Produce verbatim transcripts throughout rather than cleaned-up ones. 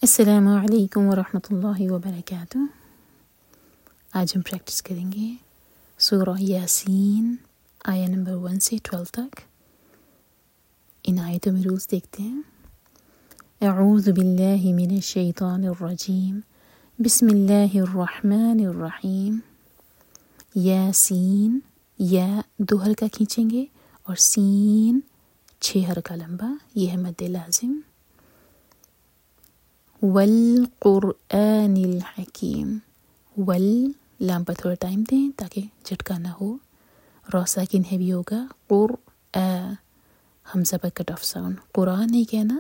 السلام علیکم ورحمۃ اللہ وبرکاتہ۔ آج ہم پریکٹس کریں گے سورہ یاسین آیا نمبر ون سے ٹویلو تک۔ ان آیتوں میں رولز دیکھتے ہیں۔ اعوذ باللہ من الشیطان الرجیم، بسم اللہ الرحمن الرحیم۔ یاسین، یا دو حرکہ کھینچیں گے اور سین چھ حرکہ لمبا، یہ ہے مد لازم۔ والقرآن الحکیم، ول لام پر تھوڑا ٹائم دیں تاکہ جھٹکا نہ ہو۔ را ساکن ہیوی ہوگا، قر آ حمزہ پر کٹ آف ساؤنڈ، قرآن نہیں کہنا۔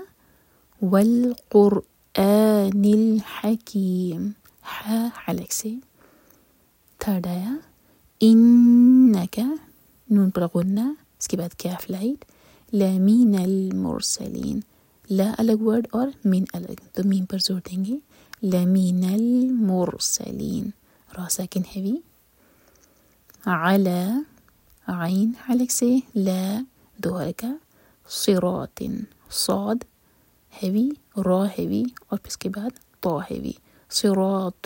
والقرآن الحکیم، ہا حلق سے۔ تھرڈ آیا انکا، نون پر غنہ، اس کے بعد کیف لائٹ، لمن المرسلین، لا الگ ورڈ اور من الگ، تو میم پر زور دیں گے، لمن المرسلین، را ساکن ہیوی۔ علی، عین حلق سے، لا دو حرکہ، صراط، صاد ہیوی، را ہیوی اور پھر اس کے بعد طا ہیوی، صراط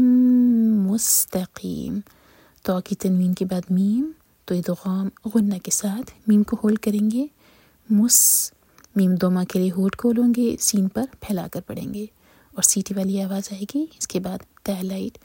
مستقیم۔ طا کی تنوین کے بعد میم، تو ادغام غنہ کے ساتھ میم کو ہولڈ کریں گے، مس، میم دوما کے لیے ہولڈ کھولیں گے، سین پر پھیلا کر پڑھیں گے اور سیٹی والی آواز آئے گی، اس کے بعد تالائٹ،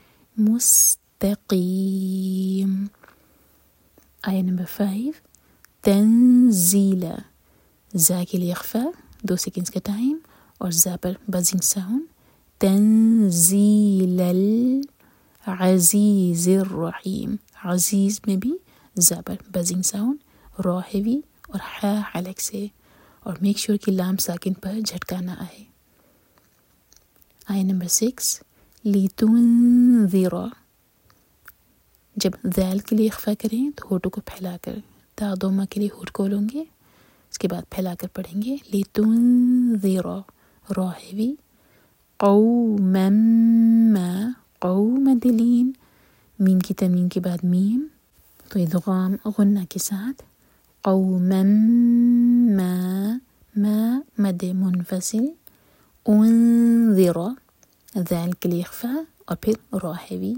مستقیم۔ آیا نمبر فائیو تنزیلا، زا کے لیے اخفا، دو سیکنڈز کا ٹائم اور زا پر بزنگ ساؤنڈ، تنزیل العزیز الرحیم، عزیز میں بھی زا پر بزنگ ساؤنڈ، را ہیوی اور ہا حلق سے، اور میک شور کہ لام ساکن پر جھٹکا نہ آئے۔ آیا نمبر سکس لتنذر، جب ذال کے لیے اخفا کریں تو ہونٹوں کو پھیلا کر، تا دوما کے لیے ہونٹ کھولیں گے، اس کے بعد پھیلا کر پڑھیں گے، لتنذر، را ہیوی، قوما ما، قوم دلین، میم کی تنوین کے بعد میم، تو ادغام غنہ کے ساتھ، قوما ما، ما مد منفصل، انذر، ذال کے لیے اخفا اور پھر را ہیوی،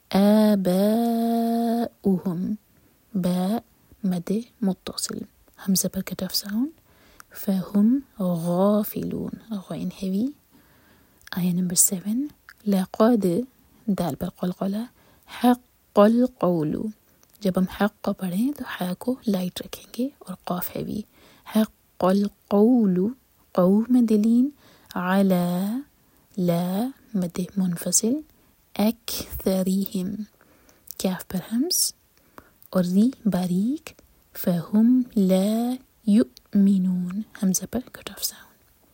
آباؤہم، با مد متصل، حمزہ پر کٹ آف ساؤنڈ، فہم غافلون، غین ہیوی۔ آیا نمبر سیون لقد، دال پر قلقلہ، حق القول، جب ہم حق کو پڑھیں تو حا کو لائٹ رکھیں گے اور قاف ہیوی، حق القول، قوم دلین، علی، لا مد منفصل، اکثریہم، کیف پر ہمز اور ری باریک، فہم لا یؤمنون، حمزہ پر کٹ آف ساؤنڈ۔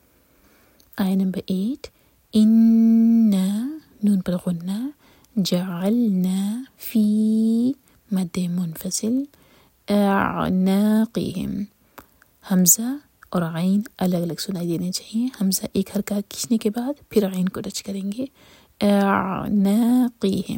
آیا نمبر ایٹ انا، نون پر غنہ، جعلنا فی مد منفصل، اعناقہم، حمزہ اور عین الگ الگ سنائی دینے چاہیے، حمزہ ایک حرکہ کھینچنے کے بعد پھر عین کو ٹچ کریں گے، اعناقہم،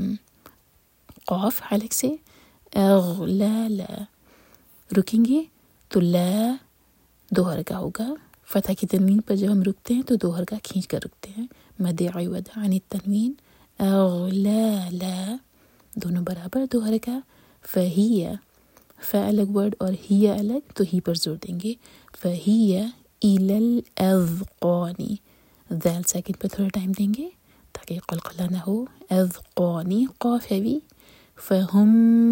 قاف حلق سے، اغلالا، رکیں گے تو لا دو حرکہ ہوگا، فتح کی تنوین پر جب ہم رکتے ہیں تو دو حرکہ کھینچ کر رکتے ہیں، مد عوض عن التنوین، اغلالا، دونوں برابر دو حرکہ، فہی، فا الگ ورڈ اور ہی الگ، تو ہی پر زور دیں گے، فہی الی الاذقان، ذال ساکن پر تھوڑا ٹائم دیں گے تاکہ قلقلہ نہ ہو، اذقانی، قاف ہیوی، فہم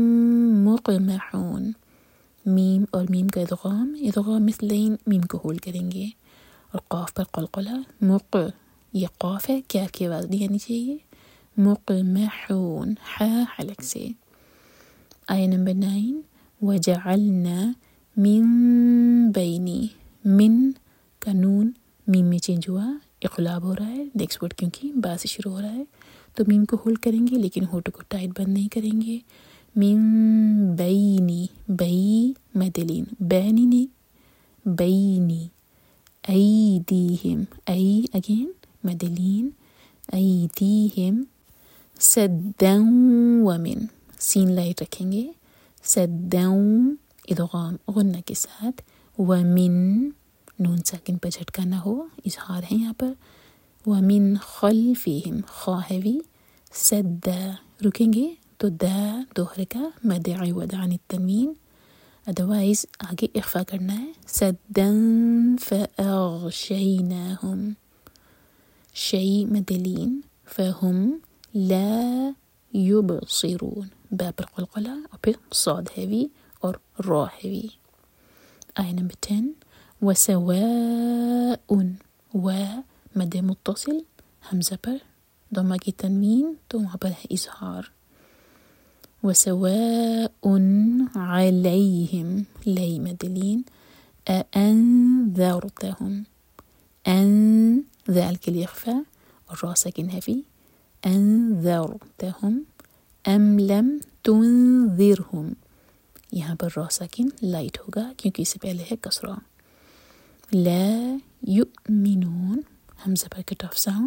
مقمحون، میم اور میم کا ادغام، ادغام مثلین، میم کو ہولڈ کریں گے اور قاف پر قلقلہ، مق، یہ قاف ہے، کیف کی آواز نہیں آنی چاہیے، مقمحون، حا حلق سے۔ آیا نمبر نائن وجعلنا من بینی، من کا نون میم میں چینج ہوا، اقلاب ہو رہا ہے نیکسٹ ورڈ کیونکہ با سے شروع ہو رہا ہے، تو میم کو ہولڈ کریں گے لیکن ہونٹوں کو ٹائٹ بند نہیں کریں گے، من بینی، بئی مدلین، بینی نہیں، بینی، ایدیہم، ای اگین مدلین، ایدیہم، سدًا ومن، سین لائٹ رکھیں گے، سدًا ادغام غنہ کے ساتھ، ومن، نون ساکن پر جھٹکا نہ ہو، اظہار ہے یہاں پر، ومن خلفهم خاهوی سدا رکیں گے تو دا دو حرکہ مد عوض عن التنوین، ادروائز آگے اخفا کرنا ہے. سدًا فأغشيناهم شيء مدلين فهم لا يبصرون، با پر قلقلہ اور پھر صاد ہیوی اور را ہیوی. آیہ نمبر ٹین. وسواء و مد متصل حمزہ پر ضمہ کی تنوین تو وہاں پر ہے اظہار. وسواء علیہم لئی مدلین أأنذرتهم أن ذال کے لیے اخفا اور را ساکن ہیوی. أنذرتهم أم لم تنذرهم، یہاں پر را ساکن لائٹ ہوگا کیونکہ اس سے پہلے ہے کسرہ. لا یؤمنون حمزہ پر کٹ آف ساؤنڈ.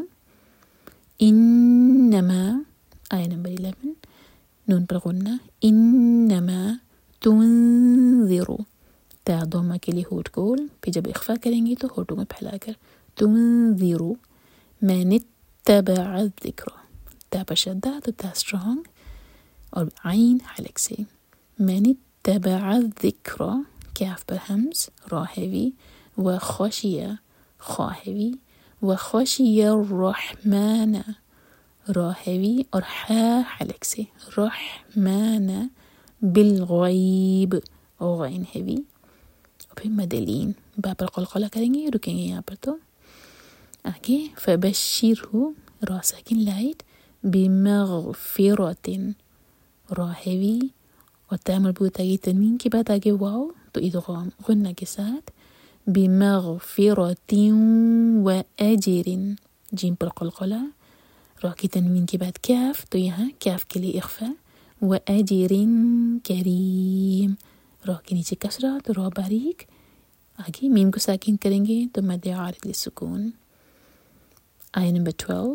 انما آیہ نمبر الیون نون پر غنہ. انما تنذر تا ضمہ کے لیے ہوٹ کول، پھر جب اخفا کریں گے تو ہوٹوں میں پھیلا کر تنذر من اتبع الذکر، تا پر شدہ تو تا اسٹرانگ اور عین حلق سے. من اتبع الذکر کاف پر حمز را ہیوی و خشیہ خا ہیوی و خشیہ الرحمن را ہیوی اور حا حلق سے. رحمن بالغیب غین ہیوی اور پھر مدلین با پر قلقلہ کریں گے، رکیں گے یہاں پر. تو آگے فبشرہ را ساکن لائٹ بمغفرۃ را ہیوی اور تا مربوطہ کی تنوین کے بعد آگے واو تو ادغام غنہ کے ساتھ. بمغفرۃ و اجر جیم پر قلقلہ، را کی تنوین کے بعد کاف تو یہاں کاف کے لیے اخفا. و اجر کریم را کے نیچے کسرہ تو را باریک. آگے میم کو ساکن کریں گے تو مد عارض للسکون. آیہ نمبر ٹویلو.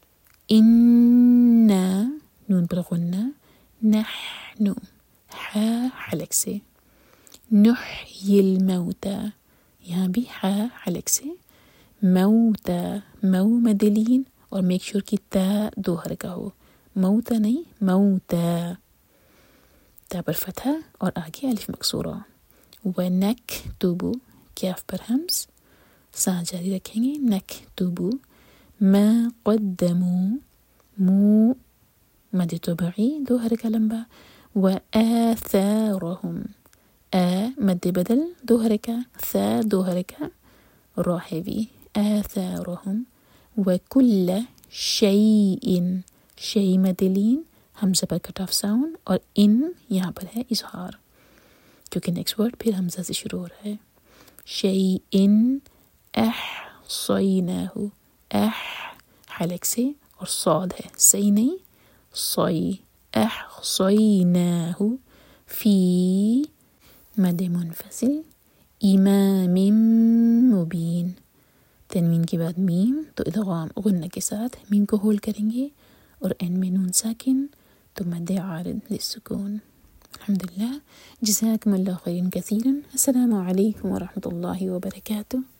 انا نون پر غنہ. نحن حا حلق سے. نحیی الموتى یہاں بھی حا حلق سے. موتا مو مدلین اور میک شور کی تا دو حرکہ ہو، موتا نہیں موتا. تا پر فتحہ اور آگے الف مکسورہ. ونکتب کاف پر حمز سا جاری رکھیں گے. نکتب ما قدموا مو مد طبعی دو حرکہ لمبا. وآثارهم آ مد بدل دو حرکہ، ثا دو حرکہ، را ہیوی. آثارهم وکل شیء شیء مدلین حمزہ پر کٹ آف ساؤنڈ اور ان یہاں پر ہے اظہار کیونکہ نیکسٹ ورڈ پھر حمزہ سے شروع ہو رہا ہے. شیء احصیناہ اح حلق سے اور صاد ہے صحیح نہیں صی. احصیناہ فی مد منفصل امام مبین. تنوین کے بعد میم تو ادغام غنہ کے ساتھ میم کو ہولڈ کریں گے اور این میں نون ساکن تو مد عارض للسکون. الحمدللہ. جزاکم اللہ خیرا کثیرا. السلام علیکم ورحمۃ اللہ وبرکاتہ.